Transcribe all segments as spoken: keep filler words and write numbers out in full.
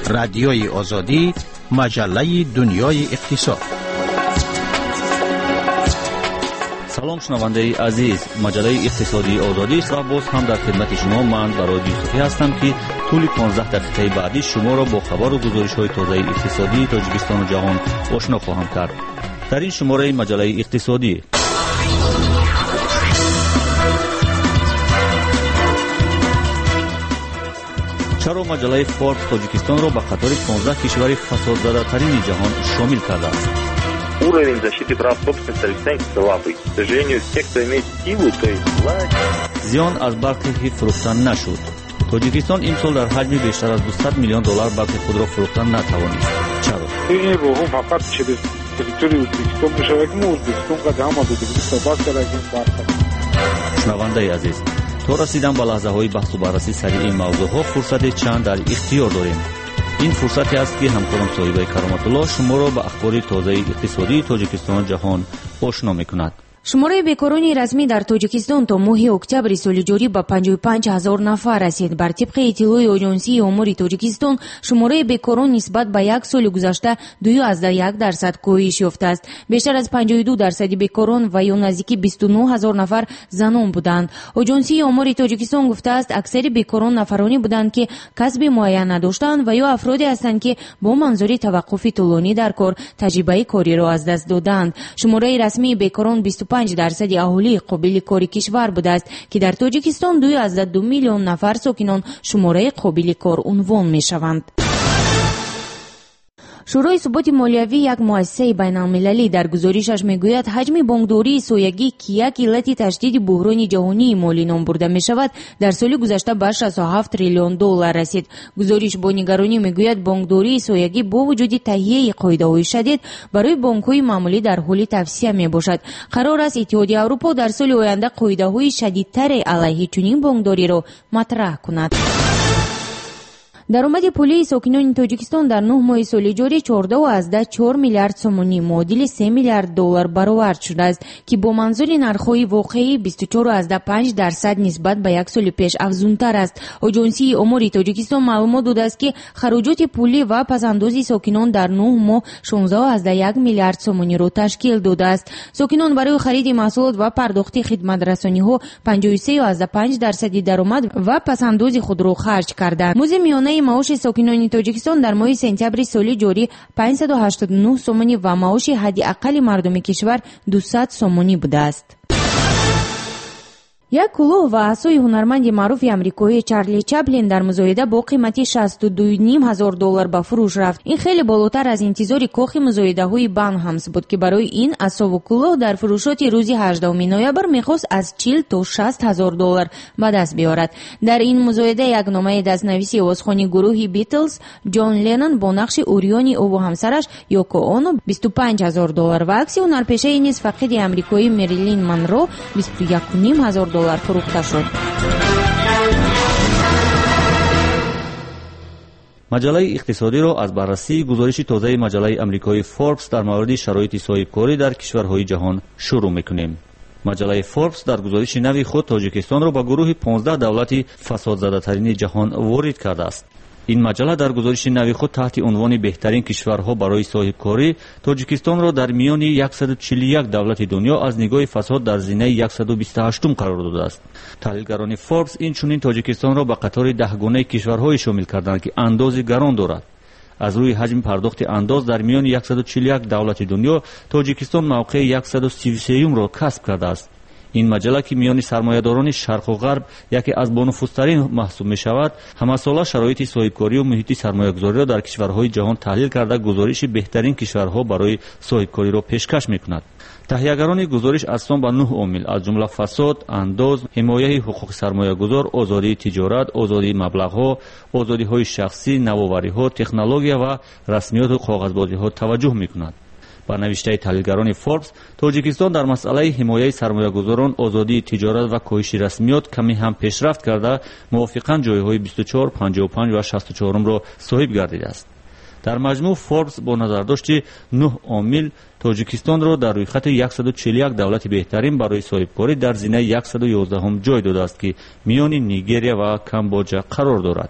رادیوی آزادی، مجله دنیای اقتصاد. سلام شنونده عزیز، مجله اقتصادی آزادی است و باز هم در خدمت شما من برای یوسفی هستم که طول پانزده دقیقه بعدی شما را با خبر و گزارش های تازه اقتصادی تاجیکستان و جهان آشنا خواهم کرد. در این شماره مجله اقتصادی: چرا مجله فوربس تاجیکستان را به قطار پانزده کشور فساد زده ترین جهان شامل کرده است؟ Уровень защиты прав собственности останется слабый. К сожалению, те, кто имеет силу, то есть власть. زیان از برق فروختن نشد. تاجیکستان امسال در حجم بیشتر از دویست میلیون دلار برق خود را فروختن نتوانست. چرا؟ این روح فقط через территорию Узбекистана میشود که ازبکستان قدم آمده بود ثبات کردیم برق. شنونده عزیز، تا رسیدن به لحظه های بحث و بررسی سریع این موضوع ها فرصت چند در اختیار داریم. این فرصتی است که همکارم صاحب کرامت الله شما را به اخبار تازه اقتصادی تاجیکستان و جهان آشنا میکند. شماره بیکارانی رسمی در تاجیکستان تا ماه اکتبر سال جاری به پنجاه و پنج هزار نفر رسید. بر طبق اطلاع آژانسی امور تاجیکستان، شماره بیکاران نسبت به یک سال گذشته دو ازده یک درصد کاهش یافته است. بیشتر از پنجاه و دو درصد بیکاران و یا نزدیک بیست و نه هزار نفر زنان بودند. آژانسی امور تاجیکستان گفته است اکثر بیکاران نفرانی بودند که کسب معین نداشتند و یا افرادی هستند که با منظور توقف طولانی در کار تجربه کاری را از دست دادند. شماره رسمی بیکاران بیست و پنج درصد اهالی قابل کاری کشور بوده است که در تاجیکستان دو از دو میلیون نفر ساکنان شماره قابل کار عنوان می شوند. شورای ثبات مالیوی، یک مؤسسه بین‌المللی، در گزارشش میگوید حجم بانکداری سویگی که یک علت تشدید بحران جهانی مالی نام برده می شود در سال گذشته به شصت و هفت تریلیون دلار رسید. گزارش با نگرانی میگوید بانکداری سویگی با وجود تهیه قاعده‌های شدید برای بانک‌های معمولی در حال توسعه می باشد. قرار است اتحادیه اروپا در سال آینده قاعده‌های شدیدتر علیه چنین بانکداری را مطرح کند. درآمد پولی ساکنان تاجیکستان در نه ماه سال جاری چهارده و ازده چهار میلیارد سومانی معادل سه میلیارد دلار برآورد شده است که با منظور نرخ‌های واقعی بیست و چهار و پنج درصد نسبت به یک سال پیش افزونتر است. آژانسی امور تاجیکستان معلومات داده است که خراجات پولی و پس‌اندازی ساکنان در نه ماه شانزده و یک میلیارد سومانی را تشکیل داده است. ساکنان برای خرید محصولات و پرداخت خدمات رسانی‌ها پنجاه و سه و پنج درصد درآمد و پس‌اندازی خود را خرج کردند. موزه میانه معاش ساکنان تاجیکستان در ماه سپتامبر سال جاری پانصد و هشتاد و نه سومانی و معاش حداقل مردم کشور دویست سومانی بوده است. یک کلاه و عصای هنرمند معروف آمریکایی چارلی چپلین در مزایده با قیمت شصت و دو و نیم هزار دلار به فروش رفت. این خیلی بالاتر از انتظار کاخ مزایده های بانهامس بود که برای این عصا و کلاه در فروشات روز هجدهم نوامبر میخواست از چهل تا شصت هزار دلار به دست بیارد. در این مزایده یک نامه دستنویسی آوازخوانی گروه بیتلز جان لنون با نقش اوریونی او و همسرش یوکو اونو بیست و پنج هزار دلار و عکس هنرپیشه نیز فقید آمریکایی مریلین منرو بیست و یک و نیم هزار دلار فروخته شد. مجله اقتصادی را از بررسی گزارش تازه مجله آمریکایی فوربس در مورد شرایط صاحبکاری در کشورهای جهان شروع میکنیم. مجله فوربس در گزارش نوی خود تاجیکستان را به گروه پانزده دولت فساد زده ترین جهان وارد کرده است. این مجله در گزارش نوی خود تحت عنوان بهترین کشورها برای صاحبکاری تاجیکستان را در میان صد و چهل و یک دولت دنیا از نگاه فساد در زینه صد و بیست و هشت قرار داده است. تحلیلگران فوربس این چنین تاجیکستان را به قطار ده گانه کشورهای شامل کردند که اندازه گران دارد. از روی حجم پرداخت انداز در میان صد و چهل و یک دولت دنیا تاجیکستان موقع صد و سی و سه را کسب کرده است. این مجله که میان سرمایه‌داران شرق و غرب یکی از بانفوذترین محسوب می شود، همساله شرایط صاحبکاری و محیط سرمایه‌گذاری را در کشورهای جهان تحلیل کرده گزارش بهترین کشورها برای صاحبکاری را پیشکش می‌کند. تهیه‌گران گزارش از سان به نه عامل از جمله فساد، انداز، حمایت حقوق سرمایه‌گذار، آزادی تجارت، آزادی مبلغ‌ها، آزادی‌های شخصی، نوآوری‌ها، تکنولوژی و رسمیات و کاغذبازی‌ها توجه می‌کند. با نوشته تحلیلگران فوربس، تاجیکستان در مسئله حمایت سرمایه‌گذاران، آزادی تجارت و کاهش رسمیات کمی هم پیشرفت کرده، موافقاً جایهای بیست و چهار، پنجاه و پنج و شصت و چهار را صاحب گردیده است. در مجموع فوربس با نظرداشت نه عامل تاجیکستان را در روی خط صد و چهل و یک دولت بهترین برای صاحبکاری در زینه صد و یازده جای داده است که میان نیگریا و کامبوجا قرار دارد.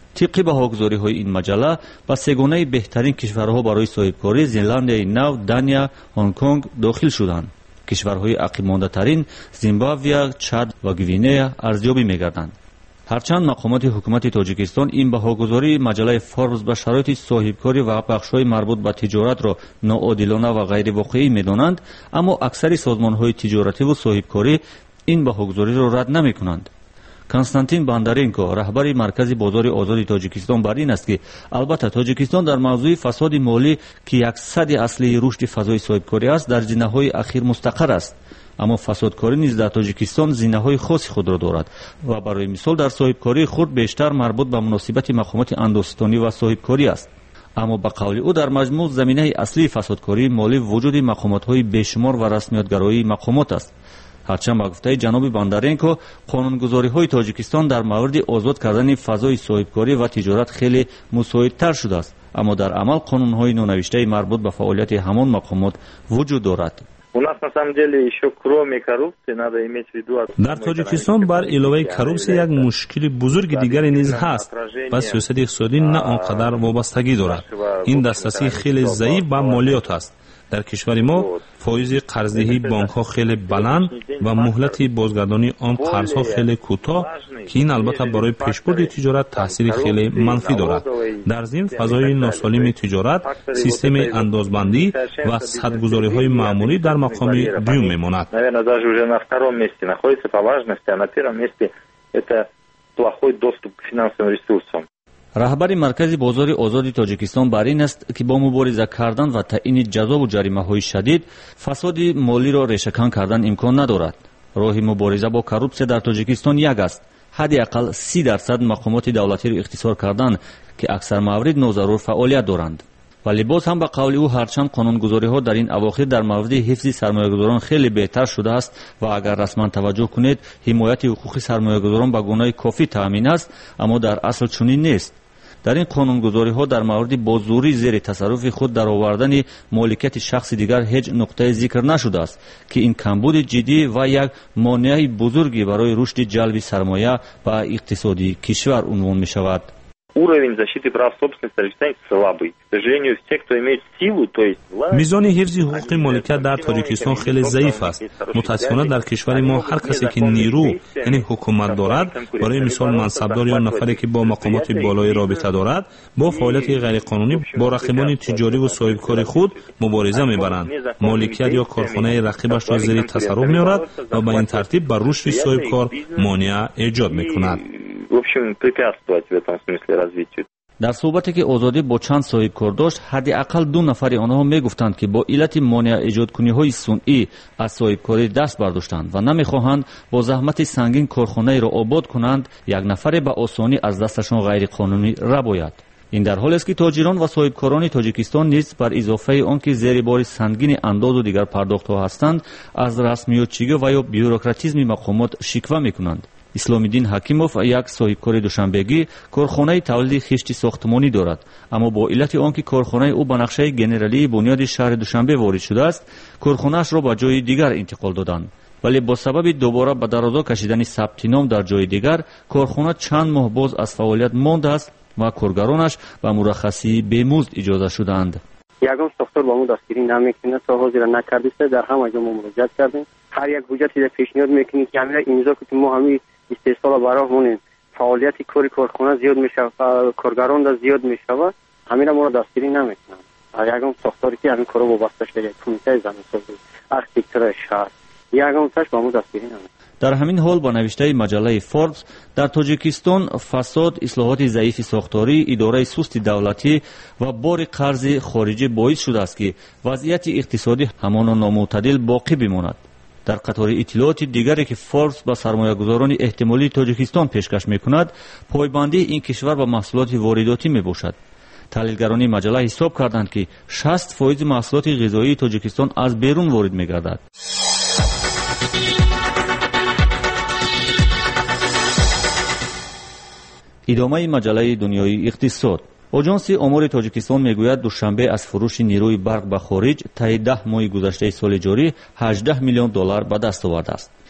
طبق بهاگزاری‌های این مجله با سگانه بهترین کشورها برای صاحبکاری زلندیای نو، دانیا، هنگ کنگ داخل شدند. کشورهای عقب مانده‌ترین زیمبابوه، چاد و گوینه ارزیابی می‌گردند. هرچند مقامات حکومت تاجیکستان این بهاگزاری مجله فوربس به شرایط صاحبکاری و بخش‌های مربوط به تجارت را ناعادلانه و غیر واقعی می‌دانند، اما اکثر سازمان‌های تجارتی و صاحبکاری این بهاگزاری را رد نمی‌کنند. کنستانتین باندارنکو رهبر مرکز بازار آزاد تاجیکستان بر این است که البته تاجیکستان در موضوع فساد مالی که یک صد اصلی رشد فضای صاحبکاری است در زینه‌های اخیر مستقر است، اما فسادکاری نیز در تاجیکستان زینه‌های خاص خود را دارد و برای مثال در صاحبکاری خود بیشتر مربوط به مناسبت مقامات اندوستانی و صاحبکاری است. اما به قول او در مجموع زمینه اصلی فسادکاری مالی وجود مقامات‌های بیشمار و رسمیت‌گرایی مقامات است. هرچند با گفته جناب باندارنکو قانونگذاری‌های تاجیکستان در مورد آزاد کردن فضای صاحبکاری و تجارت خیلی مساعدتر شده است، اما در عمل قانون‌های نونوشته مربوط به فعالیت همان مقامات وجود دارد. در تاجیکستان بر علاوه کروپسی یک مشکل بزرگ دیگری نیز هست و سیاست اقتصادی نه آنقدر وابستگی دارد. این دسترسی خیلی ضعیف به مالیات است. در کشور ما فایز قرضدهی بانک ها خیلی بلند و مهلت بازگردانی آن قرض ها خیلی کوتاه که این البته برای پیشبرد تجارت تاثیر خیلی منفی دارد. در ضمن فضای ناسالم تجارت، سیستم اندازبندی و سدگذاری های معمولی در مقام دوم میماند. رهبر مرکز بازار آزاد تاجیکستان بر این است که با مبارزه کردن و تعیین جزا و جریمه های شدید فساد مالی را ریشه‌کن کردن امکان ندارد. راه مبارزه با کروپسیا در تاجیکستان یک است: حداقل سی درصد مقامات دولتی را اختصار کردن که اکثر موارد ناضرور فعالیت دارند. ولی باز هم به قول او هرچند قانونگذاری‌ها در این اواخر در مورد حفظ سرمایه‌گذاران خیلی بهتر شده است و اگر رسما توجه کنید حمایت حقوق سرمایه‌گذاران به گونه‌ای کافی تامین است، اما در اصل چنین نیست. در این قانونگذاری‌ها در مورد بازوری زیر تصرف خود در آوردن مالکیت شخص دیگر هیچ نقطه ذکر نشده است که این کمبود جدی و یک مانع بزرگی برای رشد جلب سرمایه و اقتصادی کشور عنوان می‌شود. Уровень защиты прав собственности Таджикистана слабый. К сожалению, те, кто имеет силу, то есть власть... میزان حفظ حقوق مالکیت در تاجیکستان خیلی ضعیف است. متاسفانه در کشور ما هر کسی که نیرو یعنی حکومت دارد، برای مثال منصبدار یا نفری که با مقامات بالای رابطه دارد، با فعالیت غیرقانونی با رقیبان تجاری و صاحبکار خود مبارزه میبرند. مالکیت یا کارخانه رقیبش را زیر تصرف میآورد و به این ترتیب بر رشد صاحبکار مانع ایجاد میکند. В общем, препятствовать в этом смысле развитию. در صحبتی که آزادی با چند صاحبکار داشت، حداقل دو نفر آنها میگفتند که با علت مانع ایجاد کنی های صنعی از صاحبکاری دست برداشتند و نمیخواهند با زحمت سنگین کارخانه را آباد کنند، یک نفر به آسانی از دستشان غیر قانونی را باید. این در حالی است که تاجران و صاحبکاران تاجیکستان نیز بر اضافه آنکه زیر بار سنگین انداز و دیگر پرداخت‌ها هستند، از رسمیت‌چیگی و یا بیوروکراتیسم مقامات شکوه میکنند. اسلام‌الدین حکیموف یک صاحبکار دوشنبگی کارخانه تولید خشت ساختمانی دارد، اما با علت آنکه کارخانه او به نقشه گنرالی بنیاد شهر دوشنبه وارد شده است، کارخانه‌اش را به جای دیگر انتقال دادند. ولی با سبب دوباره به درازا کشیدن ثبت نام در جای دیگر، کارخانه چند ماه باز از فعالیت مانده است و کارگرانش به مرخصی بی‌مزد اجازه شدند. یگان ساختار با ما دستگیری نمیکنه، تا حاضر نکردیسته، در همه جا ما مراجعه کردیم. هر یک حجتی را پیشنهاد میکنیم که همین امضا کنیم، ما همین استحصال برامون فعالیت کاری کارخانه زیاد میشه، کارگران دا زیاد میشه و همین ما را دستگیری نمیکنن. یگان ساختاری که همین کارو وابسته شده، کمیته زمین‌سازی، ارکیتکچر شهر، یگان تاش با ما دستگیری نمیکنه. در همین حال با نوشته مجله فوربس، در تاجیکستان فساد، اصلاحات ضعیف ساختاری، اداره سست دولتی و بار قرض خارجی باعث شده است که وضعیت اقتصادی همان نامعتدل باقی بماند. در قطار اطلاعات دیگری که فوربس با سرمایه‌گذاران احتمالی تاجیکستان پیشکش می‌کند، پایبندی این کشور به محصولات وارداتی میباشد. تحلیلگران مجله حساب کردند که شصت درصد محصولات غذایی تاجیکستان از بیرون وارد می‌گردد. ادامه مجله دنیای اقتصاد. آژانس آمار تاجیکستان میگوید دوشنبه از فروش نیروی برق به خارج طی ده ماه گذشته سال جاری هجده میلیون دلار به دست آورده است.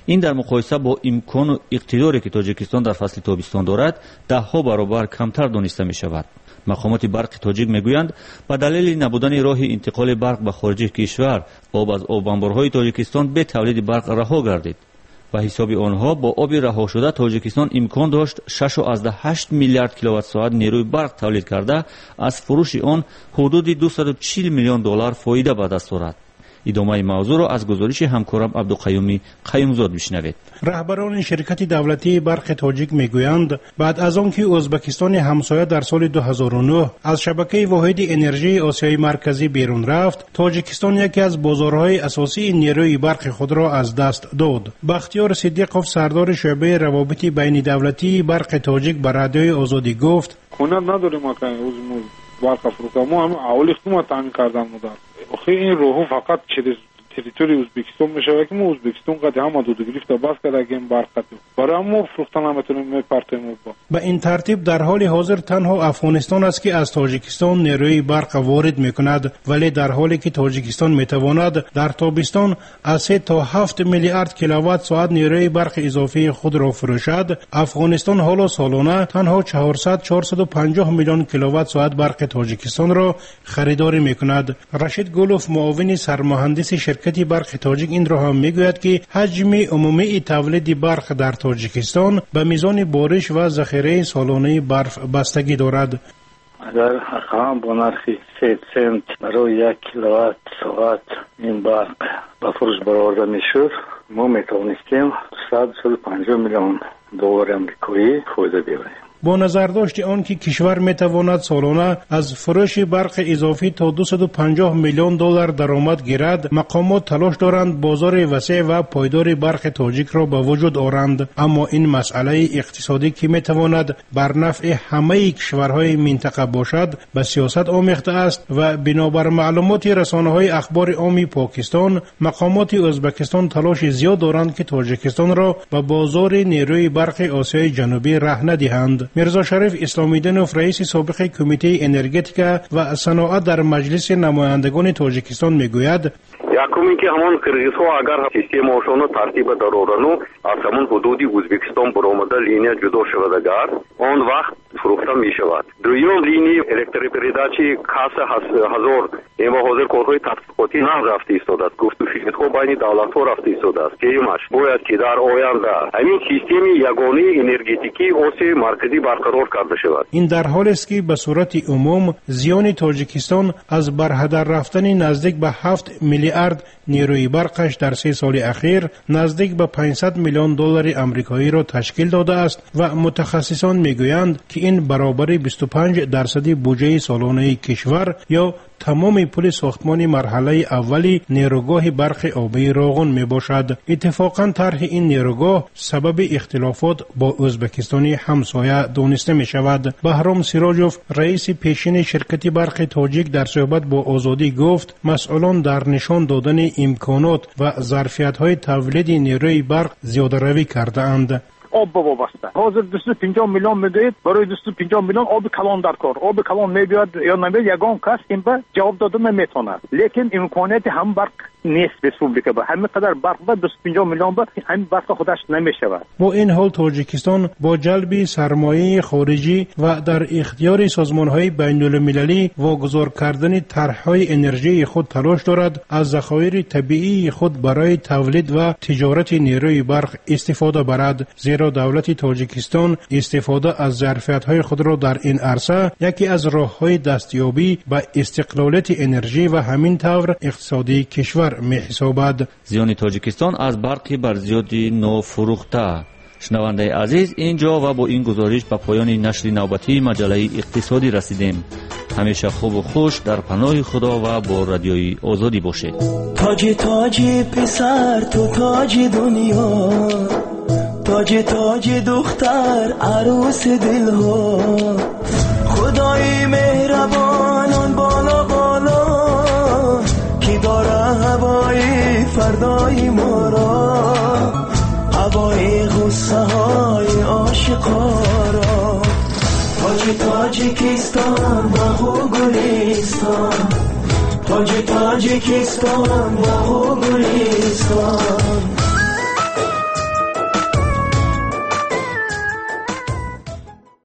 این در مقایسه با امکان و اقتداری که تاجیکستان در فصل تابستان دارد ده ها برابر کمتر دانسته می شود. مقامات برق تاجیک میگویند به دلیل نبودن راه انتقال برق به خارج کشور آب از آب انبارهای تاجیکستان به تولید برق رها گردید. به حساب آنها با آب رها شده تاجیکستان امکان داشت شش و هشت میلیارد کیلووات ساعت نیروی برق تولید کرده از فروش آن حدود دویست و چهل میلیون دلار فایده به دست آورد. ادامه موضوع را از گزارش همکارم عبدالقیومی قیومزاد میشنوید. رهبران شرکت دولتی برق تاجیک میگویند بعد از آنکه ازبکستان همسایه در سال دو هزار و نه از شبکه واحد انرژی آسیای مرکزی بیرون رفت، تاجیکستان یکی از بازارهای اساسی نیروی برق خود را از دست داد. بختیار صدیقوف سردار شعبه روابط بین دولتی برق تاجیک به رادیوی آزادی گفت: کنند نداریم ما که روز برق فروختن ما هم اول خدمت تامین کردن مدار. آخه این روحو فقط چیز تریتوری ازبکستان میشه که ما ازبکستان قد هم دو گرفت باز کردیم برق برای ما فروختن هم میتونیم میپرتیم با. به این ترتیب در حال حاضر تنها افغانستان است که از تاجیکستان نیروی برق وارد میکند، ولی در حالی که تاجیکستان میتواند در تابستان از سه تا هفت میلیارد کیلووات ساعت نیروی برق اضافی خود را فروشد، افغانستان حالا سالانه تنها چهارصد تا چهارصد و پنجاه میلیون کیلووات ساعت برق تاجیکستان را خریداری میکند. رشید گولوف معاون سرمهندس شرکت برق تاجیک این را هم میگوید که حجم عمومی تولید برق در تاجیکستان به میزان بارش و ذخیره سالانه برف بستگی دارد. اگر هم با نرخ سه سنت برای یک کیلووات ساعت این برق به فروش برآورده میشد، ما میتوانستیم صد و پنجاه میلیون دلار آمریکایی فایده ببریم. با نظرداشت آن که کشور میتواند سالانه از فروش برق اضافی تا دویست و پنجاه میلیون دلار درآمد گیرد، مقامات تلاش دارند بازار وسیع و پایدار برق تاجیک را به وجود آورند، اما این مسئله اقتصادی که میتواند بر نفع همه کشورهای منطقه باشد به سیاست آمیخته است و بنابر معلومات رسانه‌های اخبار عامی پاکستان، مقامات ازبکستان تلاش زیاد دارند که تاجیکستان را به بازار نیروی برق آسیای جنوبی ره ندهند. میرزا شریف اسلامیدینوف رئیس سابق کمیته انرژتیکا و صنعت در مجلس نمایندگان تاجیکستان میگوید: یکمی که همان قرقیزها اگر سیستم آشان ترتیب دارورانو از همون حدودی ازبکستان برآمده لینیا جدا شود اگر آن وقت فروخته می شود. دویم لینی الکتریپریداچی کاس هزار اما حاضر کارهای تحقیقاتی نه رفته ایستاده است. گفت و شرکت‌ها بین دولت‌ها رفته ایستاده است که ایمش باید که در آینده همین سیستم یگانه انرژتیکی آسیای مرکزی برقرار کرده شود. این در حالی است که به صورت عموم زیان تاجیکستان از برهدر رفتن نزدیک به هفت میلیارد نیروی برقش در سه سال اخیر نزدیک به پانصد میلیون دلار آمریکایی را تشکیل داده است و متخصصان میگویند که این برابر بیست و پنج درصد بودجه سالانه کشور یا تمام پول ساختمان مرحله اولی نیروگاه برق آبی راغون می باشد. اتفاقا طرح این نیروگاه سبب اختلافات با ازبکستانی همسایه دانسته می شود. بهرام سیراجوف رئیس پیشین شرکت برق تاجیک در صحبت با آزادی گفت مسئولان در نشان دادن امکانات و ظرفیت های تولید نیروی برق زیاده روی کرده اند. آب وابسته حاضر دویست و پنجاه میلیون میدهید برای دویست و پنجاه میلیون آب کلان در کار آب کلان میبیاد یا نمیاد یگان کس این به جواب دادن نمیتونه، لیکن امکانات هم برق نیست رسپوبلیکا با همین قدر برق با دویست و پنجاه میلیون با همین برق خودش نمیشود. با این حال تاجیکستان با جلب سرمایه خارجی و در اختیار سازمان‌های بین‌المللی واگذار کردن طرح‌های انرژی خود تلاش دارد از ذخایر طبیعی خود برای تولید و تجارت نیروی برق استفاده برد، زیرا دولت تاجیکستان استفاده از ظرفیت‌های خود را در این عرصه یکی از راه‌های دستیابی به استقلالیت انرژی و همین طور اقتصادی کشور می‌حسابد. زیان تاجیکستان از برقی بر زیادی نافروخته. شنونده عزیز، اینجا و با این گزارش به پایان نشر نوبتی مجله اقتصادی رسیدیم. همیشه خوب و خوش در پناه خدا و با رادیوی آزادی باشید. تاج تاج پسر تو تاج دنیا، تاج تاج دختر عروس دلها، خدای مهربان آن بالا بالا کی داره هوای فردای ما را، هوای غصه های عاشقارا. تاج تاجیکستان باغ و گلستان، تاج تاجیکستان باغ و گلستان.